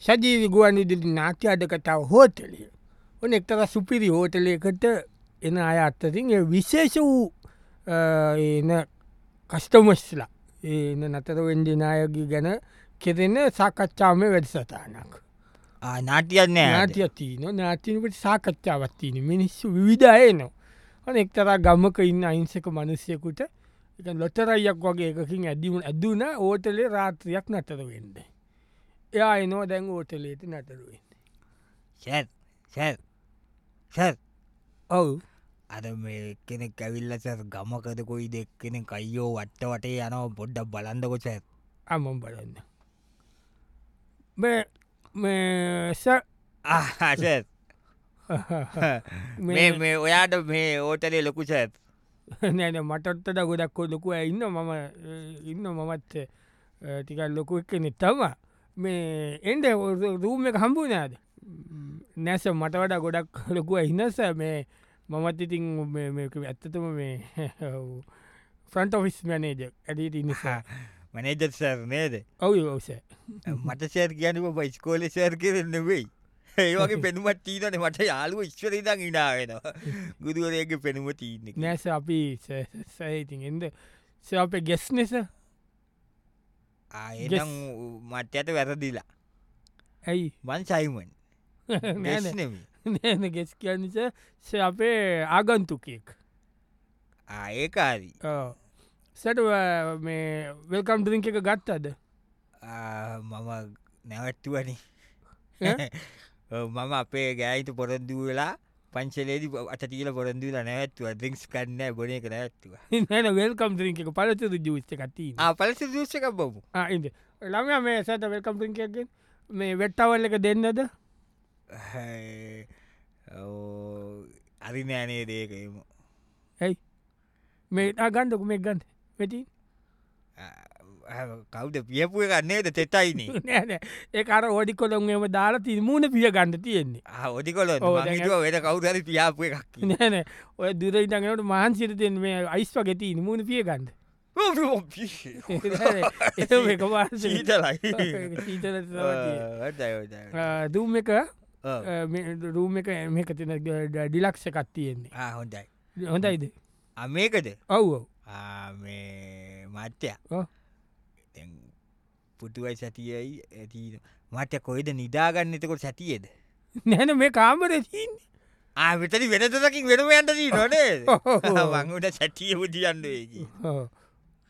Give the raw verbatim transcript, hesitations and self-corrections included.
සජීවි ගුවන් විදුලි නාට්‍ය අදකතාව හෝටලය. ඔන්න එක්තර සුපිරි හෝටලයකට එන අය අත්තතින් විශේෂ වූ එන කස්ටමස්ලා එන නතර වෙන්ඩි නායගී ගැන කෙරෙන සාකච්ඡාම වැඩසටානක්. නාටියන්නේ නාටිය තියන නාතිනකට සාකච්ඡාවත්තින මිනිස්සු විවිධය නවා. අන එක්තර ගම්මක ඉන්න අයින්සක මනුස්්‍යයකුට එක ලොතරයියක් වගේ එකකින් ඇදීම ඇදුන ඕටලේ රාත්‍රයක් නතර වෙන්ඩ. එයා එනවා දැන් ඕටලේට නතරුවෙන්. සැත් සැත් සැත් ඔවු අද මේ කෙනෙක් ඇවිල්ල සැ ගමකද කොයි දෙක් කෙනෙ අයියෝ වට්ට වටේ යනව පොඩ්ඩක් බලන්දකො සැත් අමම් බලන්න. මේස ආසැත් මේ මේ ඔයාට මේ ඕටලේ ලොකු සැත් නෑන මටත්තට ගොඩක්කෝ ලොකුව ඉන්න මම ඉන්න මමත් ටිකල් ලොකු එක්කනෙ තම මේ එන්ඩ රූම එක හම්බුනාද නැස මට වඩා ගොඩක් ලොකුව ඉන්නස මේ මමත් ඉතින් ඇත්තතම මේ ෆ්‍රන්ට ඔෆිස් මනේජ ඇඩට ඉනිසා මනේජත් සර් නේද ඔවු ඔවස මට සෑර් කියනම බයිස්කෝල සෑර් කරන්න වෙයි ඒවගේ පෙනුමත් තීනන මට යාලුව ඉස්වරදං ඉනාවෙනවා ගුදුවරයගේ පෙනුම තිීන නැස අපි සයිතින් එද ස අපේ ගෙස් නෙස ආනම් මට ඇත වැරදිලා ඇයි වන් සයිමන් නෑන ගෙස් කියන්නස ස අපේ ආගන්තුකෙක් ආඒකාරී සැට මේ වෙල්කම් ද්‍රිංක එක ගත්තද මම නැවැත්තුවනි මම අපේ ගෑයිත පොරොන්දු වෙලා පංචලේදි අටතිීල පොරොන්දුල නැවැත්තුව ද්‍රිංක්ස් කන්න බොන එක නැවැත්තුව නැන වෙල්කම් ද්‍රිංක එක පලතුර ජූස්ත කති පලස දෂක බොමු ඉද ළම මේ සැට වෙල්කම් ද්‍රිංකගෙන් මේ වෙට්ටවල් එක දෙන්නද අරි නෑනේ දේකම ඇයි මේ ගන්ඩකු මේ ගන්ඩ වෙටි කවුද පියපුය ගන්නේද තෙතයින නෑන ඒ අර ෝඩිකොළොන්ගේම දාලා ති මූුණ පිය ගන්න තියෙන්නේ ඔඩිකොල වෙන කවුදර පියාපුය එකක් නෑන ඔය දුරයිටගට මහන්සිරතයෙන් මේ අයිස් වගෙති මූුණ පිය ගන්න දූම එක රූම එක මේක තින ඩිලක්ෂ එකත් තියෙන්නේ හොඳයි හොඳයිද මේකද ඔව් මේ මත්‍යය පුටුවයි සැතියයි ඇති මට කොයිද නිදාගන්න එතකොට සැතියේද නැන මේ කාමර තින්නේ ආවිතනි වෙනතකින් වෙනම යන්ටදී නොනේ වංගුට සැටිය පුදියන්දේකි